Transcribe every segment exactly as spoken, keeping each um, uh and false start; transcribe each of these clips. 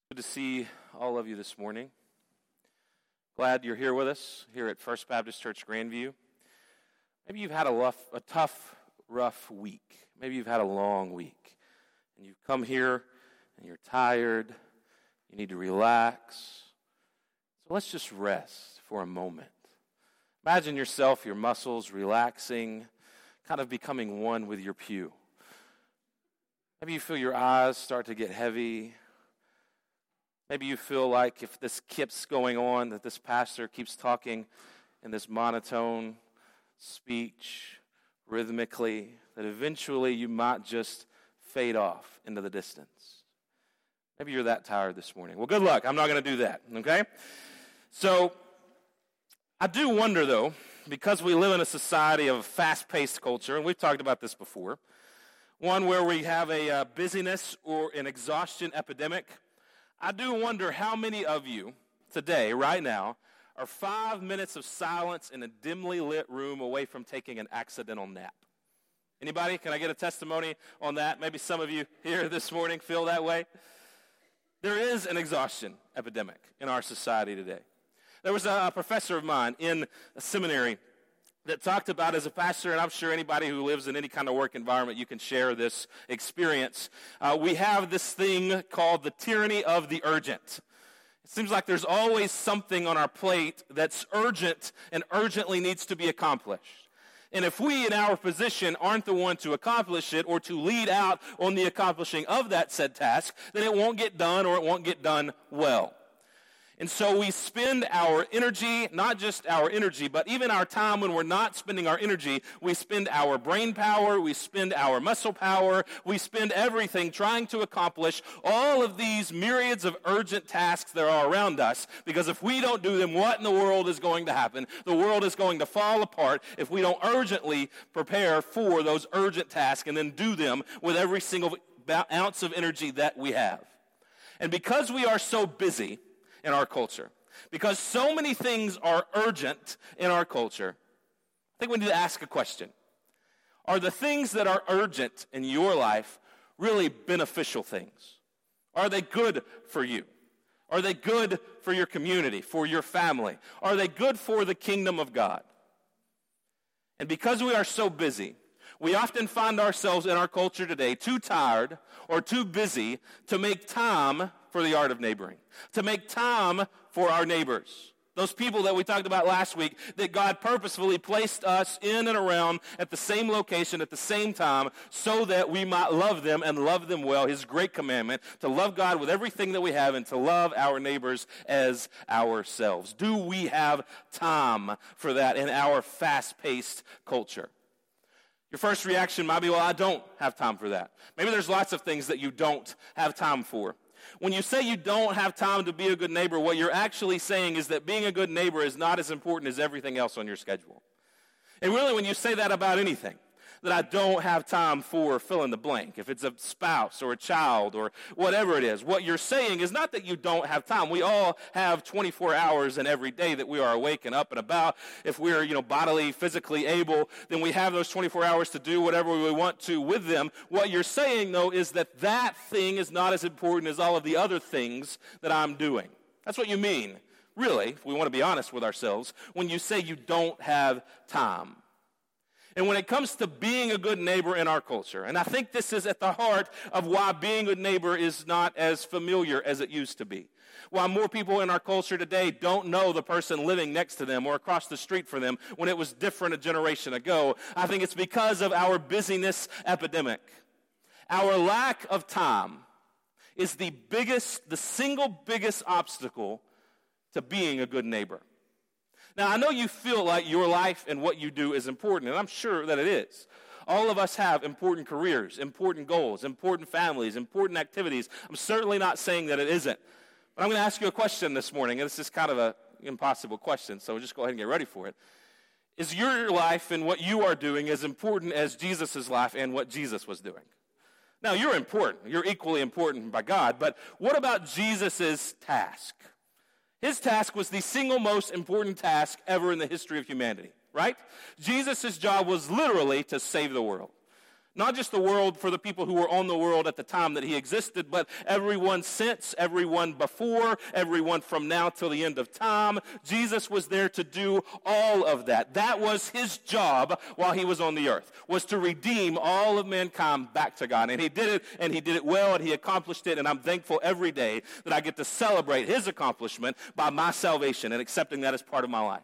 Good to see all of you this morning. Glad you're here with us here at First Baptist Church Grandview. Maybe you've had a, rough, a tough, rough week. Maybe you've had a long week. And you've come here and you're tired. You need to relax. So let's just rest for a moment. Imagine yourself, your muscles relaxing, kind of becoming one with your pew. Maybe you feel your eyes start to get heavy. Maybe you feel like if this keeps going on, that this pastor keeps talking in this monotone speech, rhythmically, that eventually you might just fade off into the distance. Maybe you're that tired this morning. Well, good luck. I'm not going to do that, okay? So, I do wonder, though, because we live in a society of a fast-paced culture, and we've talked about this before, one where we have a uh, busyness or an exhaustion epidemic. I do wonder how many of you today, right now, are five minutes of silence in a dimly lit room away from taking an accidental nap. Anybody? Can I get a testimony on that? Maybe some of you here this morning feel that way. There is an exhaustion epidemic in our society today. There was a professor of mine in a seminary that talked about, as a pastor, and I'm sure anybody who lives in any kind of work environment, you can share this experience. Uh, we have this thing called the tyranny of the urgent. It seems like there's always something on our plate that's urgent and urgently needs to be accomplished. And if we in our position aren't the one to accomplish it or to lead out on the accomplishing of that said task, then it won't get done or it won't get done well. And so we spend our energy, not just our energy, but even our time when we're not spending our energy, we spend our brain power, we spend our muscle power, we spend everything trying to accomplish all of these myriads of urgent tasks that are around us. Because if we don't do them, what in the world is going to happen? The world is going to fall apart if we don't urgently prepare for those urgent tasks and then do them with every single ounce of energy that we have. And because we are so busy in our culture, because so many things are urgent in our culture, I think we need to ask a question. Are the things that are urgent in your life really beneficial things? Are they good for you? Are they good for your community, for your family? Are they good for the kingdom of God? And because we are so busy, we often find ourselves in our culture today too tired or too busy to make time for the art of neighboring, to make time for our neighbors. Those people that we talked about last week, that God purposefully placed us in and around at the same location at the same time so that we might love them and love them well. His great commandment, to love God with everything that we have and to love our neighbors as ourselves. Do we have time for that in our fast-paced culture? Your first reaction might be, well, I don't have time for that. Maybe there's lots of things that you don't have time for. When you say you don't have time to be a good neighbor, what you're actually saying is that being a good neighbor is not as important as everything else on your schedule. And really, when you say that about anything, that I don't have time for fill in the blank, if it's a spouse or a child or whatever it is, what you're saying is not that you don't have time. We all have twenty-four hours in every day that we are awake and up and about. If we're, you know, bodily, physically able, then we have those twenty-four hours to do whatever we want to with them. What you're saying, though, is that that thing is not as important as all of the other things that I'm doing. That's what you mean, really, if we want to be honest with ourselves, when you say you don't have time. And when it comes to being a good neighbor in our culture, and I think this is at the heart of why being a good neighbor is not as familiar as it used to be. Why more people in our culture today don't know the person living next to them or across the street from them when it was different a generation ago. I think it's because of our busyness epidemic. Our lack of time is the biggest, the single biggest obstacle to being a good neighbor. Now, I know you feel like your life and what you do is important, and I'm sure that it is. All of us have important careers, important goals, important families, important activities. I'm certainly not saying that it isn't. But I'm going to ask you a question this morning, and this is kind of an impossible question, so just go ahead and get ready for it. Is your life and what you are doing as important as Jesus' life and what Jesus was doing? Now, you're important. You're equally important by God, but what about Jesus' task? His task was the single most important task ever in the history of humanity, right? Jesus' job was literally to save the world. Not just the world for the people who were on the world at the time that he existed, but everyone since, everyone before, everyone from now till the end of time. Jesus was there to do all of that. That was his job while he was on the earth, was to redeem all of mankind back to God. And he did it, and he did it well, and he accomplished it, and I'm thankful every day that I get to celebrate his accomplishment by my salvation and accepting that as part of my life.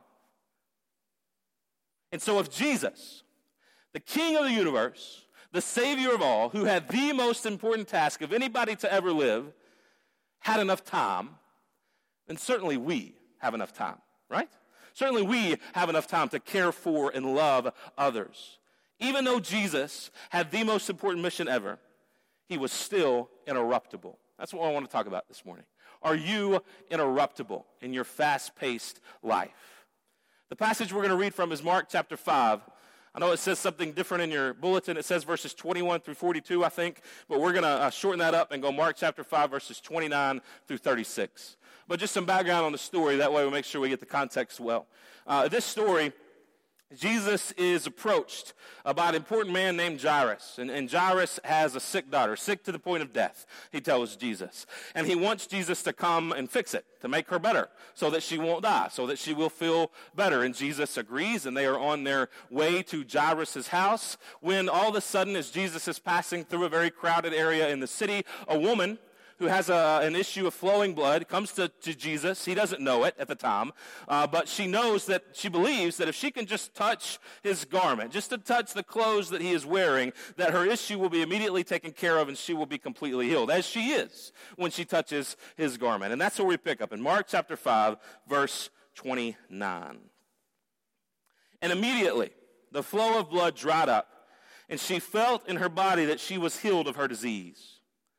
And so if Jesus, the King of the universe, the Savior of all, who had the most important task of anybody to ever live, had enough time, then certainly we have enough time, right? Certainly we have enough time to care for and love others. Even though Jesus had the most important mission ever, he was still interruptible. That's what I want to talk about this morning. Are you interruptible in your fast-paced life? The passage we're going to read from is Mark chapter five. I know it says something different in your bulletin. It says verses twenty-one through forty-two, I think. But we're going to uh, shorten that up and go Mark chapter five, verses twenty-nine through thirty-six. But just some background on the story. That way we'll make sure we get the context well. Uh, this story, Jesus is approached by an important man named Jairus. And, and Jairus has a sick daughter, sick to the point of death, he tells Jesus. And he wants Jesus to come and fix it, to make her better, so that she won't die, so that she will feel better. And Jesus agrees, and they are on their way to Jairus' house, when all of a sudden, as Jesus is passing through a very crowded area in the city, a woman who has a, an issue of flowing blood comes to, to Jesus. He doesn't know it at the time, uh, but she knows that, she believes that if she can just touch his garment, just to touch the clothes that he is wearing, that her issue will be immediately taken care of and she will be completely healed, as she is when she touches his garment. And that's where we pick up in Mark chapter five, verse twenty-nine. And immediately the flow of blood dried up, and she felt in her body that she was healed of her disease.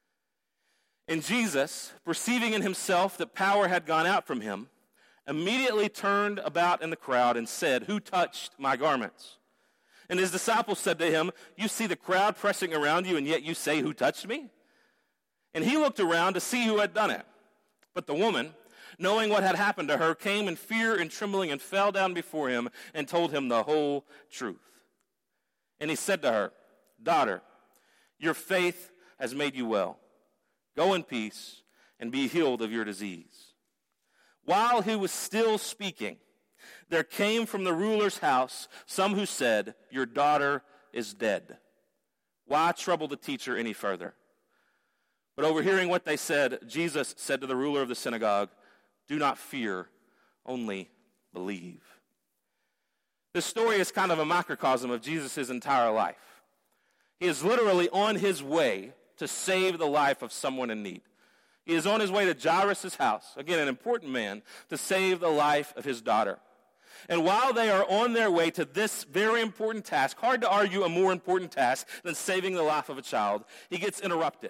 And Jesus, perceiving in himself that power had gone out from him, immediately turned about in the crowd and said, "Who touched my garments?" And his disciples said to him, "You see the crowd pressing around you, and yet you say, 'Who touched me?'" And he looked around to see who had done it. But the woman, knowing what had happened to her, came in fear and trembling and fell down before him and told him the whole truth. And he said to her, "Daughter, your faith has made you well. Go in peace and be healed of your disease." While he was still speaking, there came from the ruler's house some who said, "Your daughter is dead. Why trouble the teacher any further?" But overhearing what they said, Jesus said to the ruler of the synagogue, "Do not fear, only believe." This story is kind of a microcosm of Jesus' entire life. He is literally on his way to save the life of someone in need. He is on his way to Jairus' house, again, an important man, to save the life of his daughter. And while they are on their way to this very important task, hard to argue a more important task than saving the life of a child, he gets interrupted.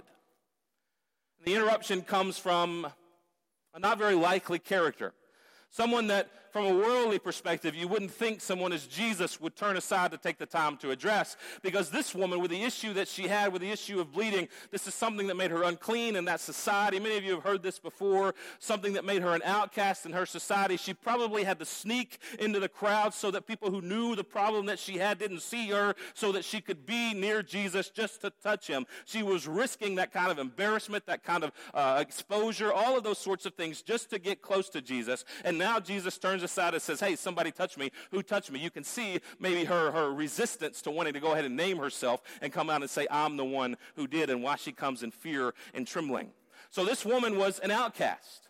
The interruption comes from a not very likely character. Someone that, from a worldly perspective, you wouldn't think someone as Jesus would turn aside to take the time to address, because this woman, with the issue that she had, with the issue of bleeding, this is something that made her unclean in that society. Many of you have heard this before, something that made her an outcast in her society. She probably had to sneak into the crowd so that people who knew the problem that she had didn't see her, so that she could be near Jesus just to touch him. She was risking that kind of embarrassment, that kind of uh, exposure, all of those sorts of things just to get close to Jesus. And now Jesus turns aside and says, "Hey, somebody touched me. Who touched me?" You can see maybe her, her resistance to wanting to go ahead and name herself and come out and say, "I'm the one who did," and why she comes in fear and trembling. So this woman was an outcast.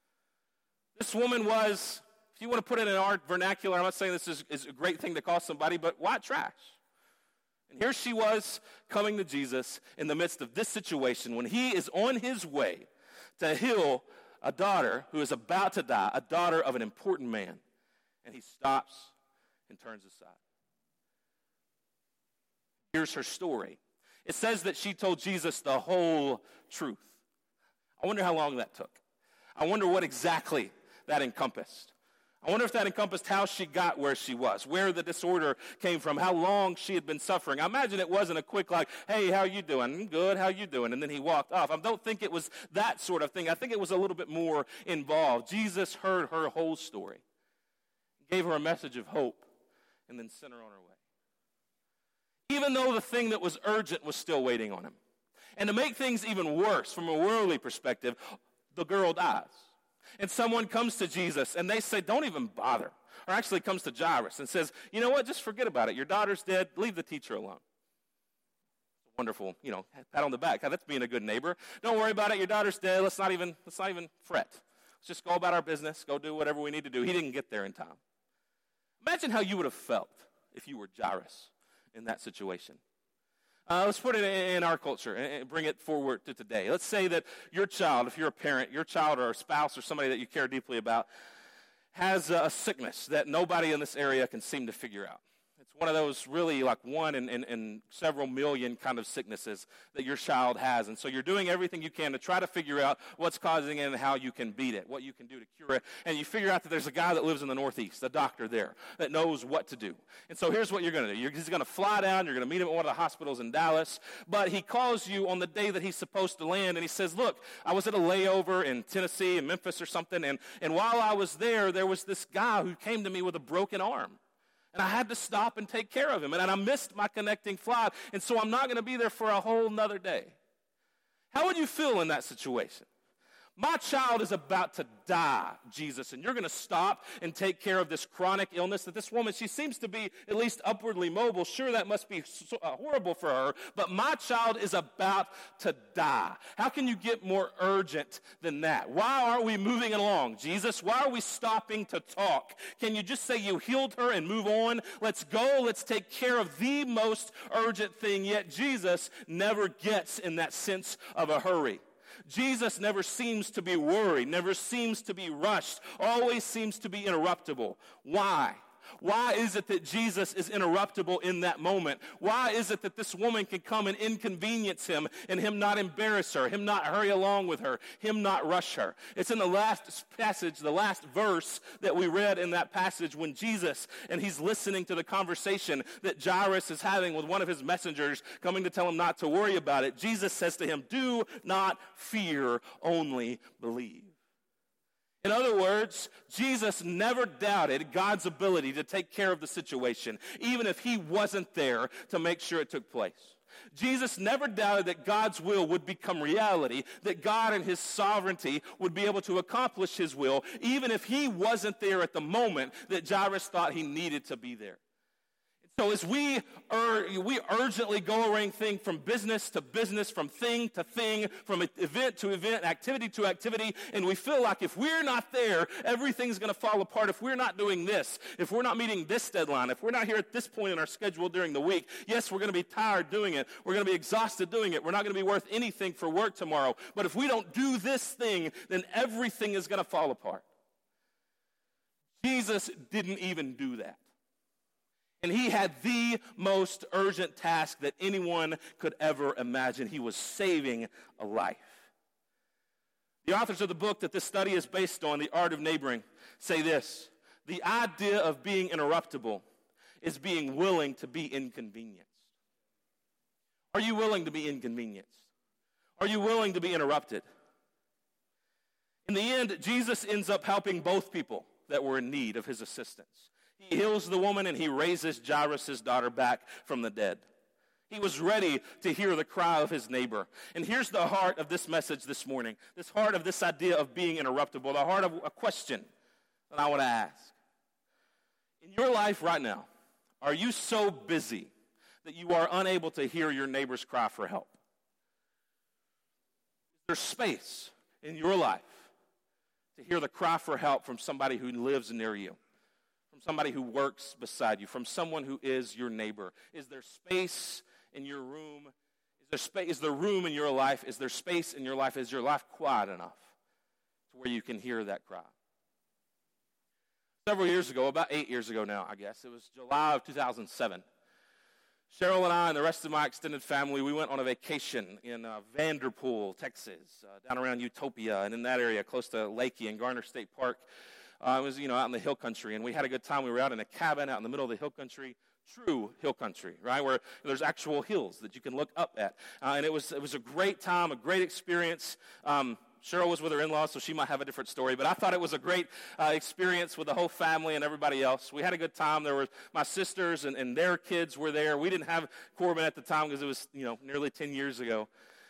This woman was, if you want to put it in our vernacular, I'm not saying this is, is a great thing to call somebody, but white trash. And here she was coming to Jesus in the midst of this situation when he is on his way to heal a daughter who is about to die, a daughter of an important man. And he stops and turns aside. Here's her story. It says that she told Jesus the whole truth. I wonder how long that took. I wonder what exactly that encompassed. I wonder if that encompassed how she got where she was, where the disorder came from, how long she had been suffering. I imagine it wasn't a quick like, "Hey, how you doing?" "I'm good, how you doing?" And then he walked off. I don't think it was that sort of thing. I think it was a little bit more involved. Jesus heard her whole story, gave her a message of hope, and then sent her on her way. even though the thing that was urgent was still waiting on him. And to make things even worse from a worldly perspective, the girl dies. And someone comes to Jesus and they say, don't even bother. Or actually comes to Jairus and says, you know what, just forget about it. Your daughter's dead. Leave the teacher alone. Wonderful, you know, pat on the back. That's being a good neighbor. Don't worry about it. Your daughter's dead. Let's not even, let's not even fret. Let's just go about our business. Go do whatever we need to do. He didn't get there in time. Imagine how you would have felt if you were Jairus in that situation. Uh, let's put it in our culture and bring it forward to today. Let's say that your child, if you're a parent, your child or a spouse or somebody that you care deeply about, has a sickness that nobody in this area can seem to figure out. It's one of those really like one in, in, in several million kind of sicknesses that your child has. And so you're doing everything you can to try to figure out what's causing it and how you can beat it, what you can do to cure it. And you figure out that there's a guy that lives in the Northeast, a doctor there, that knows what to do. And so here's what you're going to do. You're, he's going to fly down. You're going to meet him at one of the hospitals in Dallas. But he calls you on the day that he's supposed to land, and he says, look, I was at a layover in Tennessee, in Memphis or something, and, and while I was there, there was this guy who came to me with a broken arm. And I had to stop and take care of him. And I missed my connecting flight. And so I'm not going to be there for a whole nother day. How would you feel in that situation? My child is about to die, Jesus, and you're going to stop and take care of this chronic illness that this woman, she seems to be at least upwardly mobile. Sure, that must be so, uh, horrible for her, but my child is about to die. How can you get more urgent than that? Why aren't we moving along, Jesus? Why are we stopping to talk? Can you just say you healed her and move on? Let's go. Let's take care of the most urgent thing, yet Jesus never gets in that sense of a hurry. Jesus never seems to be worried, never seems to be rushed, always seems to be interruptible. Why? Why is it that Jesus is interruptible in that moment? Why is it that this woman can come and inconvenience him and him not embarrass her, him not hurry along with her, him not rush her? It's in the last passage, the last verse that we read in that passage when Jesus, and he's listening to the conversation that Jairus is having with one of his messengers coming to tell him not to worry about it. Jesus says to him, do not fear, only believe. In other words, Jesus never doubted God's ability to take care of the situation, even if he wasn't there to make sure it took place. Jesus never doubted that God's will would become reality, that God in his sovereignty would be able to accomplish his will, even if he wasn't there at the moment that Jairus thought he needed to be there. So as we ur- we urgently go around thing from business to business, from thing to thing, from event to event, activity to activity, and we feel like if we're not there, everything's going to fall apart. If we're not doing this, if we're not meeting this deadline, if we're not here at this point in our schedule during the week, yes, we're going to be tired doing it. We're going to be exhausted doing it. We're not going to be worth anything for work tomorrow. But if we don't do this thing, then everything is going to fall apart. Jesus didn't even do that. And he had the most urgent task that anyone could ever imagine. He was saving a life. The authors of the book that this study is based on, The Art of Neighboring, say this: the idea of being interruptible is being willing to be inconvenienced. Are you willing to be inconvenienced? Are you willing to be interrupted? In the end, Jesus ends up helping both people that were in need of his assistance. He heals the woman and he raises Jairus' daughter back from the dead. He was ready to hear the cry of his neighbor. And here's the heart of this message this morning, this heart of this idea of being interruptible, the heart of a question that I want to ask. In your life right now, are you so busy that you are unable to hear your neighbor's cry for help? Is there space in your life to hear the cry for help from somebody who lives near you? From somebody who works beside you, from someone who is your neighbor? Is there space in your room? Is there space? Is there room in your life? Is there space in your life? Is your life quiet enough to where you can hear that cry? Several years ago, about eight years ago now, I guess, it was July of two thousand seven. Cheryl and I and the rest of my extended family, we went on a vacation in uh, Vanderpool, Texas, uh, down around Utopia, and in that area close to Lakey and Garner State Park. Uh, it was, you know, out in the hill country, and we had a good time. We were out in a cabin out in the middle of the hill country, true hill country, right, where there's actual hills that you can look up at. Uh, and it was it was a great time, a great experience. Um, Cheryl was with her in-laws, so she might have a different story, but I thought it was a great uh, experience with the whole family and everybody else. We had a good time. There were my sisters and, and their kids were there. We didn't have Corbin at the time because it was, you know, nearly ten years ago.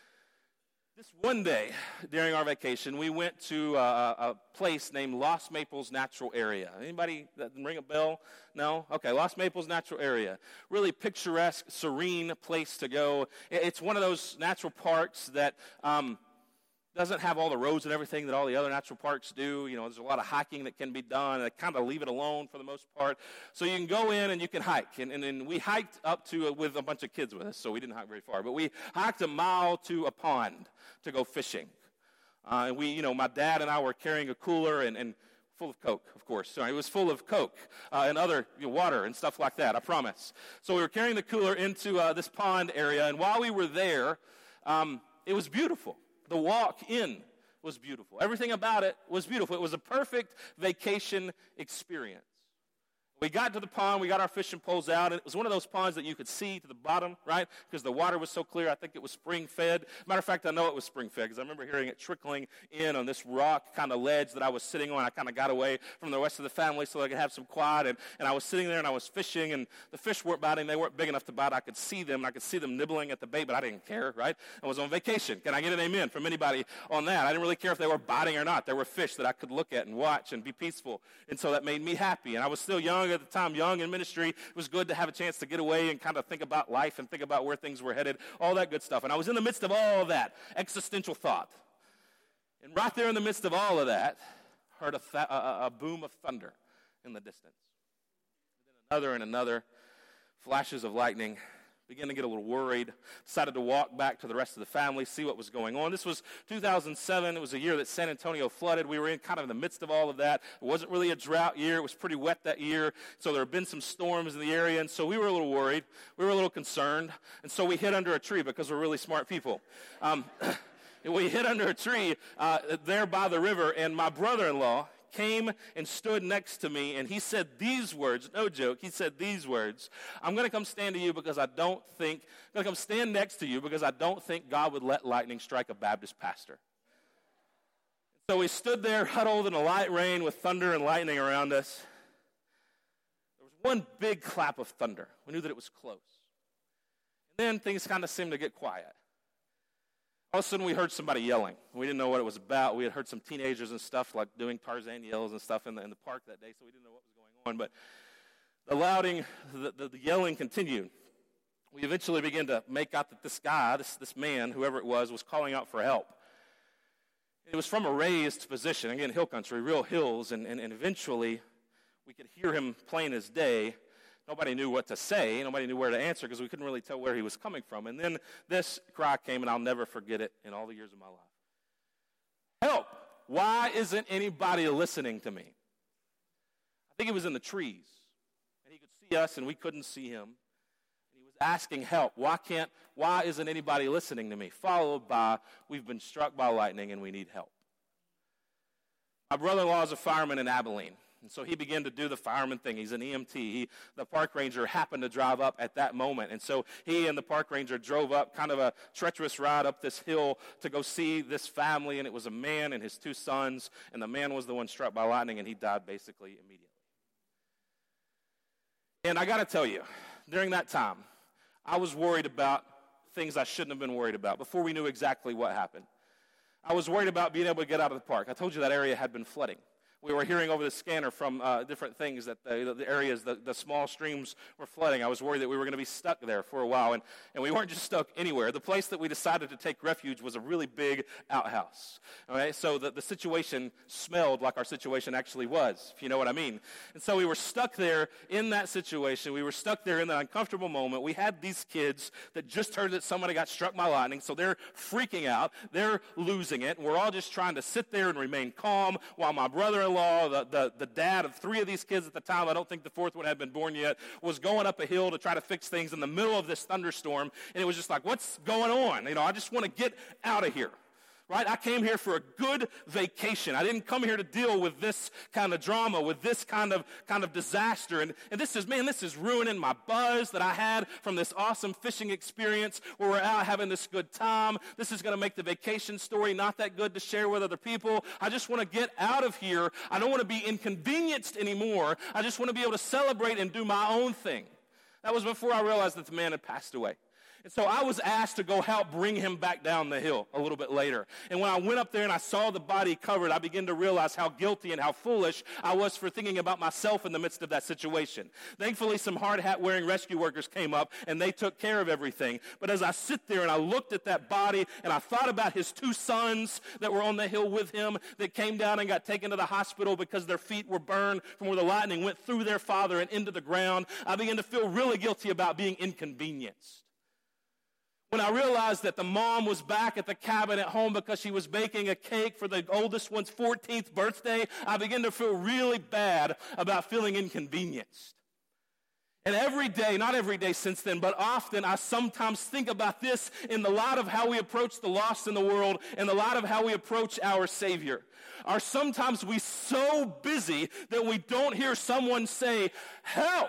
This one day during our vacation, we went to a, a place named Lost Maples Natural Area. Anybody that ring a bell? No? Okay, Lost Maples Natural Area. Really picturesque, serene place to go. It's one of those natural parks that um, doesn't have all the roads and everything that all the other natural parks do. You know, there's a lot of hiking that can be done. They kind of leave it alone for the most part. So you can go in and you can hike. And, and, and we hiked up to, uh, with a bunch of kids with us, so we didn't hike very far. But we hiked a mile to a pond to go fishing. Uh, and we, you know, my dad and I were carrying a cooler and, and full of Coke, of course. So it was full of Coke uh, and other you know, water and stuff like that, I promise. So we were carrying the cooler into uh, this pond area. And while we were there, um, it was beautiful. The walk in was beautiful. Everything about it was beautiful. It was a perfect vacation experience. We got to the pond, we got our fishing poles out, and it was one of those ponds that you could see to the bottom, right? Because the water was so clear, I think it was spring-fed. Matter of fact, I know it was spring-fed because I remember hearing it trickling in on this rock kind of ledge that I was sitting on. I kind of got away from the rest of the family so I could have some quiet, and, and I was sitting there and I was fishing, and the fish weren't biting. They weren't big enough to bite. I could see them, and I could see them nibbling at the bait, but I didn't care, right? I was on vacation. Can I get an amen from anybody on that? I didn't really care if they were biting or not. There were fish that I could look at and watch and be peaceful, and so that made me happy. And I was still young at the time, young in ministry. It was good to have a chance to get away and kind of think about life and think about where things were headed, all that good stuff. And I was in the midst of all of that, existential thought. And right there in the midst of all of that, heard a, th- a, a boom of thunder in the distance. And then another and another flashes of lightning. Began to get a little worried, decided to walk back to the rest of the family, see what was going on. This was two thousand seven. It was a year that San Antonio flooded. We were in kind of in the midst of all of that. It wasn't really a drought year. It was pretty wet that year, so there had been some storms in the area, and so we were a little worried. We were a little concerned, and so we hid under a tree because we're really smart people. Um, we hid under a tree uh, there by the river, and my brother-in-law came and stood next to me, and he said these words, no joke, he said these words, I'm going to come stand to you because I don't think, I'm going to come stand next to you because I don't think God would let lightning strike a Baptist pastor. So we stood there huddled in a light rain with thunder and lightning around us. There was one big clap of thunder. We knew that it was close. And then things kind of seemed to get quiet. All of a sudden, we heard somebody yelling. We didn't know what it was about. We had heard some teenagers and stuff, like doing Tarzan yells and stuff in the, in the park that day, so we didn't know what was going on. But the louding, the, the, the yelling continued. We eventually began to make out that this guy, this, this man, whoever it was, was calling out for help. It was from a raised position, again, hill country, real hills, and, and, and eventually we could hear him plain as day. Nobody knew what to say. Nobody knew where to answer because we couldn't really tell where he was coming from. And then this cry came, and I'll never forget it in all the years of my life. Help! Why isn't anybody listening to me? I think he was in the trees, and he could see us, and we couldn't see him. And he was asking help. Why can't, why isn't anybody listening to me? Followed by, we've been struck by lightning, and we need help. My brother-in-law is a fireman in Abilene. And so he began to do the fireman thing. He's an E M T. He, the park ranger happened to drive up at that moment. And so he and the park ranger drove up kind of a treacherous ride up this hill to go see this family. And it was a man and his two sons. And the man was the one struck by lightning, and he died basically immediately. And I got to tell you, during that time, I was worried about things I shouldn't have been worried about before we knew exactly what happened. I was worried about being able to get out of the park. I told you that area had been flooding. We were hearing over the scanner from uh, different things that the, the areas, the, the small streams were flooding. I was worried that we were going to be stuck there for a while, and, and we weren't just stuck anywhere. The place that we decided to take refuge was a really big outhouse. All right? So the, the situation smelled like our situation actually was, if you know what I mean. And so we were stuck there in that situation. We were stuck there in that uncomfortable moment. We had these kids that just heard that somebody got struck by lightning, so they're freaking out. They're losing it, and we're all just trying to sit there and remain calm while my brother-in-law, The, the, the dad of three of these kids at the time, I don't think the fourth one had been born yet, was going up a hill to try to fix things in the middle of this thunderstorm, and it was just like, what's going on? You know, I just want to get out of here. right? I came here for a good vacation. I didn't come here to deal with this kind of drama, with this kind of kind of disaster. And, and this is, man, this is ruining my buzz that I had from this awesome fishing experience where we're out having this good time. This is going to make the vacation story not that good to share with other people. I just want to get out of here. I don't want to be inconvenienced anymore. I just want to be able to celebrate and do my own thing. That was before I realized that the man had passed away. And so I was asked to go help bring him back down the hill a little bit later. And when I went up there and I saw the body covered, I began to realize how guilty and how foolish I was for thinking about myself in the midst of that situation. Thankfully, some hard hat wearing rescue workers came up and they took care of everything. But as I sit there and I looked at that body and I thought about his two sons that were on the hill with him that came down and got taken to the hospital because their feet were burned from where the lightning went through their father and into the ground, I began to feel really guilty about being inconvenienced. When I realized that the mom was back at the cabin at home because she was baking a cake for the oldest one's fourteenth birthday, I began to feel really bad about feeling inconvenienced. And every day, not every day since then, but often I sometimes think about this in the light of how we approach the lost in the world and the light of how we approach our Savior. Are sometimes we so busy that we don't hear someone say, "Help!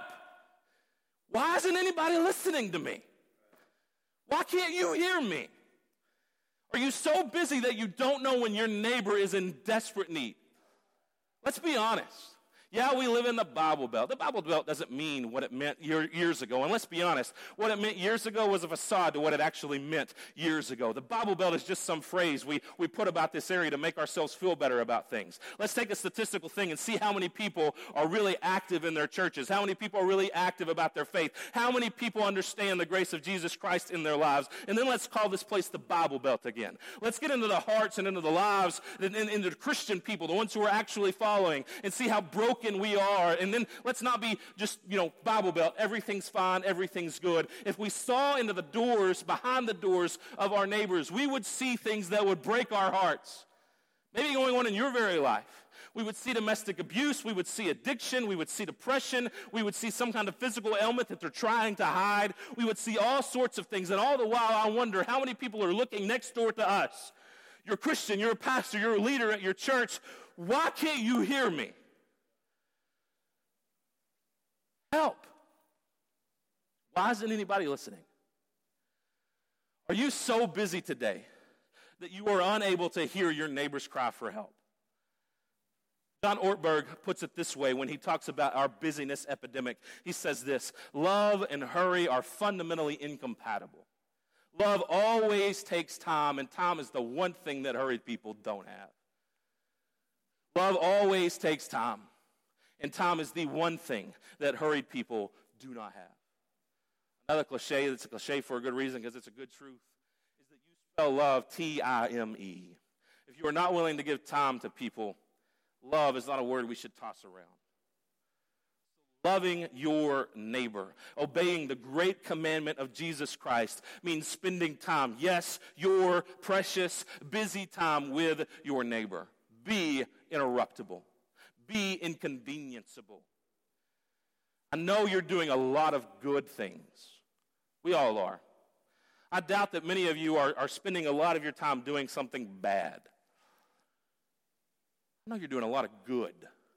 Why isn't anybody listening to me? Why can't you hear me?" Are you so busy that you don't know when your neighbor is in desperate need? Let's be honest. Yeah, we live in the Bible Belt. The Bible Belt doesn't mean what it meant year, years ago. And let's be honest, what it meant years ago was a facade to what it actually meant years ago. The Bible Belt is just some phrase we, we put about this area to make ourselves feel better about things. Let's take a statistical thing and see how many people are really active in their churches, how many people are really active about their faith, how many people understand the grace of Jesus Christ in their lives. And then let's call this place the Bible Belt again. Let's get into the hearts and into the lives, and into the Christian people, the ones who are actually following, and see how broken we are. And then let's not be just, you know, Bible Belt, everything's fine, everything's good. If we saw into the doors, behind the doors of our neighbors, we would see things that would break our hearts. Maybe going on in your very life. We would see domestic abuse, we would see addiction, we would see depression, we would see some kind of physical ailment that they're trying to hide. We would see all sorts of things. And all the while, I wonder how many people are looking next door to us. You're a Christian, you're a pastor, you're a leader at your church. Why can't you hear me? Help. Why isn't anybody listening? Are you so busy today that you are unable to hear your neighbor's cry for help? John Ortberg puts it this way when he talks about our busyness epidemic. He says this: love and hurry are fundamentally incompatible. Love always takes time, and time is the one thing that hurried people don't have. Love always takes time. And time is the one thing that hurried people do not have. Another cliche, that's a cliche for a good reason because it's a good truth, is that you spell love T I M E. If you are not willing to give time to people, love is not a word we should toss around. Loving your neighbor, obeying the great commandment of Jesus Christ means spending time, yes, your precious, busy time with your neighbor. Be interruptible. Be inconvenienceable. I know you're doing a lot of good things. We all are. I doubt that many of you are, are spending a lot of your time doing something bad. I know you're doing a lot of good.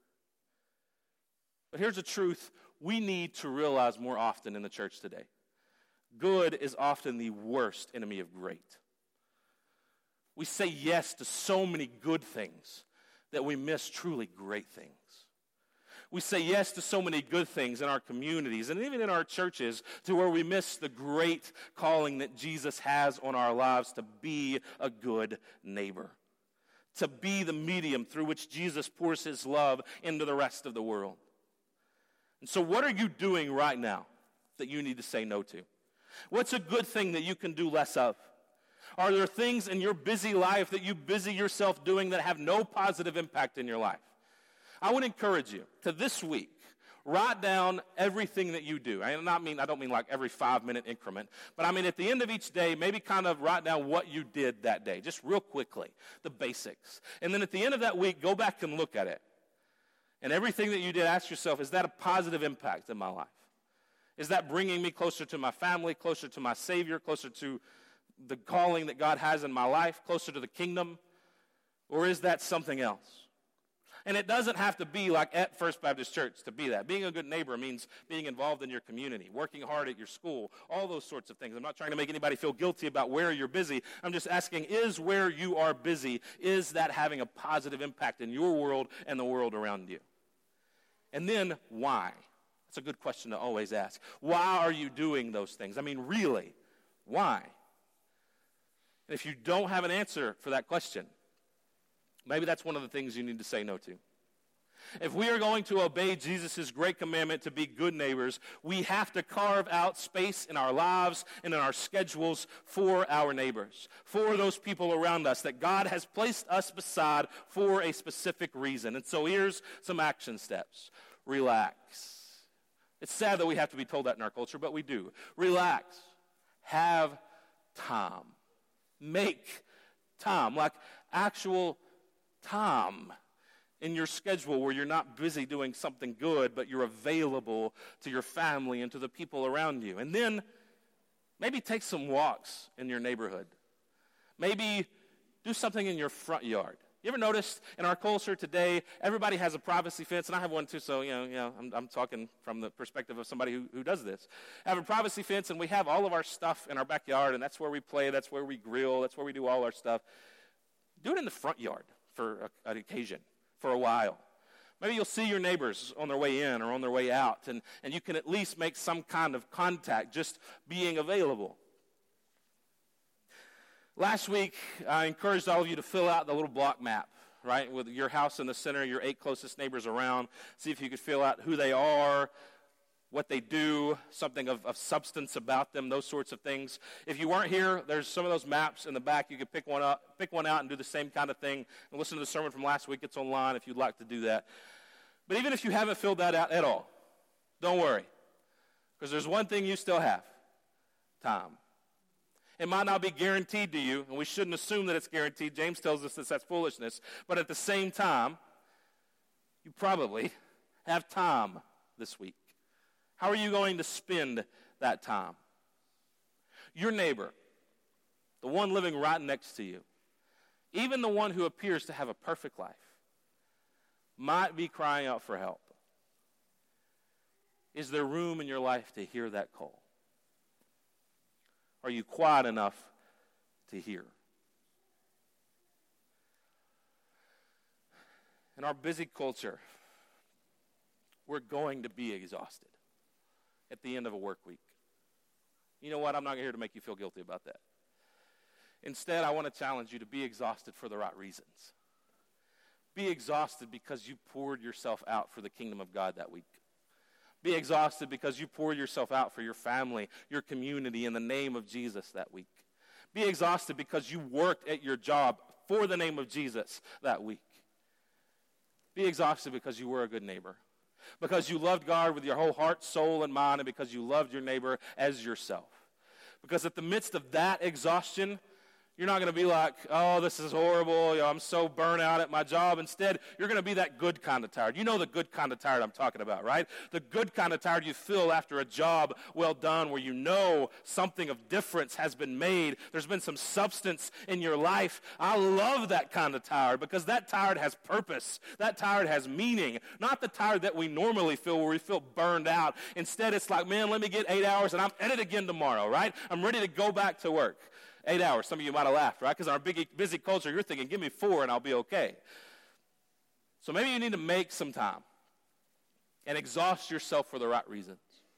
But here's the truth we need to realize more often in the church today. Good is often the worst enemy of great. We say yes to so many good things that we miss truly great things. We say yes to so many good things in our communities and even in our churches to where we miss the great calling that Jesus has on our lives to be a good neighbor, to be the medium through which Jesus pours his love into the rest of the world. And so what are you doing right now that you need to say no to? What's a good thing that you can do less of? Are there things in your busy life that you busy yourself doing that have no positive impact in your life? I would encourage you to this week, write down everything that you do. I not mean I don't mean like every five-minute increment, but I mean at the end of each day, maybe kind of write down what you did that day, just real quickly, the basics. And then at the end of that week, go back and look at it. And everything that you did, ask yourself, is that a positive impact in my life? Is that bringing me closer to my family, closer to my Savior, closer to the calling that God has in my life, closer to the kingdom, or is that something else? And it doesn't have to be like at First Baptist Church to be that. Being a good neighbor means being involved in your community, working hard at your school, all those sorts of things. I'm not trying to make anybody feel guilty about where you're busy. I'm just asking, is where you are busy, is that having a positive impact in your world and the world around you? And then, why? That's a good question to always ask. Why are you doing those things? I mean, really, why? And if you don't have an answer for that question, maybe that's one of the things you need to say no to. If we are going to obey Jesus' great commandment to be good neighbors, we have to carve out space in our lives and in our schedules for our neighbors, for those people around us that God has placed us beside for a specific reason. And so here's some action steps. Relax. It's sad that we have to be told that in our culture, but we do. Relax. Have time. Make time, like actual time in your schedule where you're not busy doing something good, but you're available to your family and to the people around you. And then maybe take some walks in your neighborhood. Maybe do something in your front yard. You ever noticed in our culture today, everybody has a privacy fence, and I have one too, so, you know, you know I'm, I'm talking from the perspective of somebody who, who does this. I have a privacy fence, and we have all of our stuff in our backyard, and that's where we play, that's where we grill, that's where we do all our stuff. Do it in the front yard for a, an occasion, for a while. Maybe you'll see your neighbors on their way in or on their way out, and, and you can at least make some kind of contact, just being available. Last week, I encouraged all of you to fill out the little block map, right, with your house in the center, your eight closest neighbors around. See if you could fill out who they are, what they do, something of, of substance about them, those sorts of things. If you weren't here, there's some of those maps in the back. You could pick one up, pick one out and do the same kind of thing. And listen to the sermon from last week. It's online if you'd like to do that. But even if you haven't filled that out at all, don't worry, because there's one thing you still have: time. It might not be guaranteed to you, and we shouldn't assume that it's guaranteed. James tells us that that's foolishness. But at the same time, you probably have time this week. How are you going to spend that time? Your neighbor, the one living right next to you, even the one who appears to have a perfect life, might be crying out for help. Is there room in your life to hear that call? Are you quiet enough to hear? In our busy culture, we're going to be exhausted at the end of a work week. You know what? I'm not here to make you feel guilty about that. Instead, I want to challenge you to be exhausted for the right reasons. Be exhausted because you poured yourself out for the kingdom of God that week. Be exhausted because you poured yourself out for your family, your community, in the name of Jesus that week. Be exhausted because you worked at your job for the name of Jesus that week. Be exhausted because you were a good neighbor, because you loved God with your whole heart, soul, and mind, and because you loved your neighbor as yourself. Because at the midst of that exhaustion, you're not going to be like, oh, this is horrible, you know, I'm so burnt out at my job. Instead, you're going to be that good kind of tired. You know the good kind of tired I'm talking about, right? The good kind of tired you feel after a job well done, where you know something of difference has been made. There's been some substance in your life. I love that kind of tired, because that tired has purpose. That tired has meaning. Not the tired that we normally feel, where we feel burned out. Instead, it's like, man, let me get eight hours and I'm at it again tomorrow, right? I'm ready to go back to work. Eight hours. Some of you might have laughed, right? Because in our big, busy culture, you're thinking, give me four and I'll be okay. So maybe you need to make some time and exhaust yourself for the right reasons.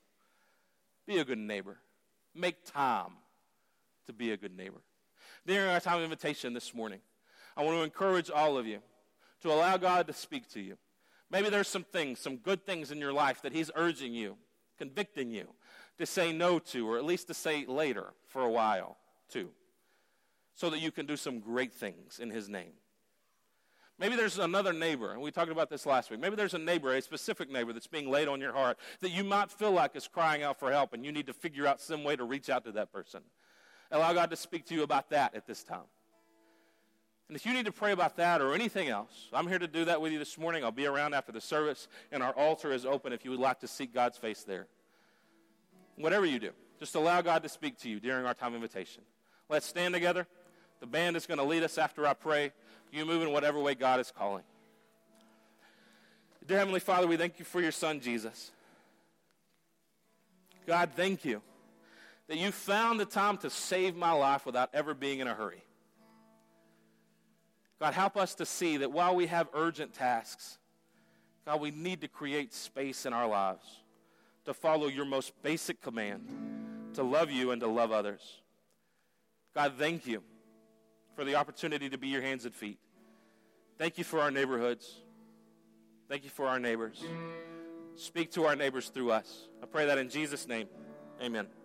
Be a good neighbor. Make time to be a good neighbor. During our time of invitation this morning, I want to encourage all of you to allow God to speak to you. Maybe there's some things, some good things in your life that he's urging you, convicting you to say no to, or at least to say later for a while too, so that you can do some great things in his name. Maybe there's another neighbor, and we talked about this last week. Maybe there's a neighbor, a specific neighbor that's being laid on your heart that you might feel like is crying out for help, and you need to figure out some way to reach out to that person. Allow God to speak to you about that at this time. And if you need to pray about that or anything else, I'm here to do that with you this morning. I'll be around after the service, and our altar is open if you would like to seek God's face there. Whatever you do, just allow God to speak to you during our time of invitation. Let's stand together. The band is going to lead us after I pray. You move in whatever way God is calling. Dear Heavenly Father, we thank you for your Son, Jesus. God, thank you that you found the time to save my life without ever being in a hurry. God, help us to see that while we have urgent tasks, God, we need to create space in our lives to follow your most basic command, to love you and to love others. God, thank you for the opportunity to be your hands and feet. Thank you for our neighborhoods. Thank you for our neighbors. Speak to our neighbors through us. I pray that in Jesus' name. Amen.